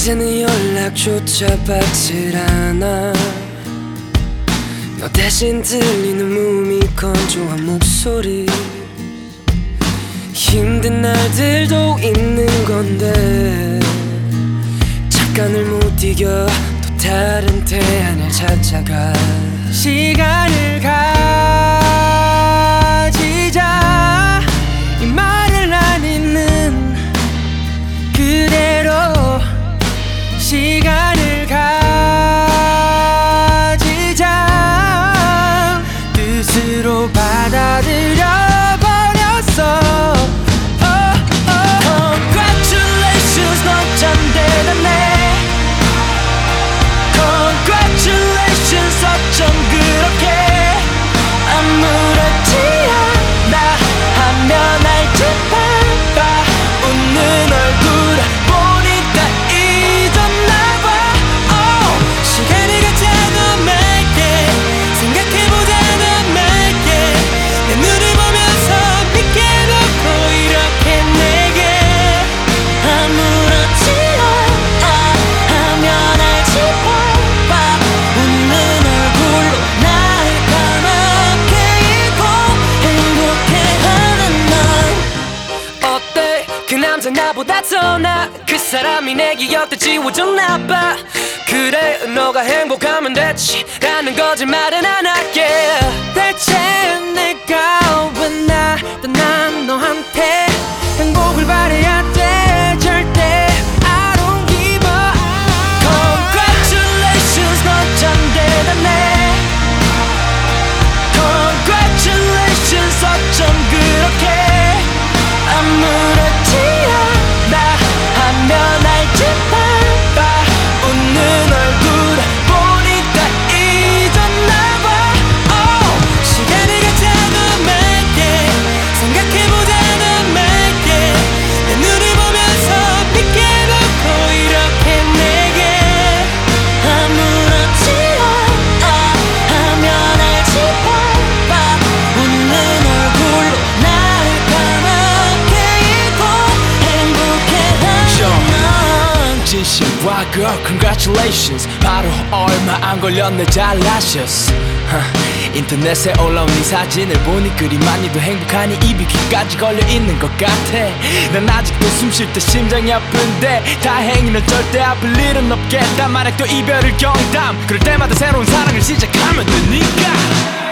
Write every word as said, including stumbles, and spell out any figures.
이제는 연락조차 받질 않아. 너 대신 들리는 몸이 건조한 목소리. 힘든 날들도 있는 건데 잠깐을 못 이겨 또 다른 대안을 찾아가. 시간을 가지자 이 말을 안 잊는 그대로. 시간을 가지자 뜻으로 받아들여 버렸어. oh, oh. Congratulations 너 참 대단해. Congratulations 어쩜 그렇게 아무렇지 않아 하면 알지 봐봐. 웃는 얼굴 보니까 잊었나봐. oh. 시간이 가자도 맑게 생각해보자도 맑게 내 눈을 보면서 믿게 놓고 이렇게 내게 아무렇지 않아 하면 알지 봐봐. 웃는 얼굴로 날 까맣게 잊고 행복해하는 난. 어때 그 남자 나보다 더 나아. 그 사람이 내 기억도 지워줬나봐. 그래 너가 행복하면 됐지 라는 거짓말은 안 할게. 대체 내가 왜 나도 난 너한테 행복을 바래야 돼. 절대 I don't give up. Congratulations 너 참 대단해. Congratulations 어쩜 그렇게 아무렇지 않아 하면 알지 봐봐. 웃는 얼굴 보니까 잊었나봐. oh. 시간이 가자도 맑게 생각해보자도 맑게 내 눈을 보면서 믿게 놓고 이렇게 내게 아무렇지 않아 하면 알지 봐봐. 웃는 얼굴로 날 까맣게 잊고 행복해하는 넌. 진심과 girl congratulations 바로 얼마 안 걸렸네 잘나셨어. 인터넷에 올라온 네 사진을 보니 그리 많이도 행복하니 입이 귀까지 걸려있는 것 같아. 난 아직도 숨 쉴 때 심장이 아픈데 다행히 넌 절대 아플 일은 없겠다. 만약 또 이별을 경담 그럴 때마다 새로운 사랑을 시작하면 되니까.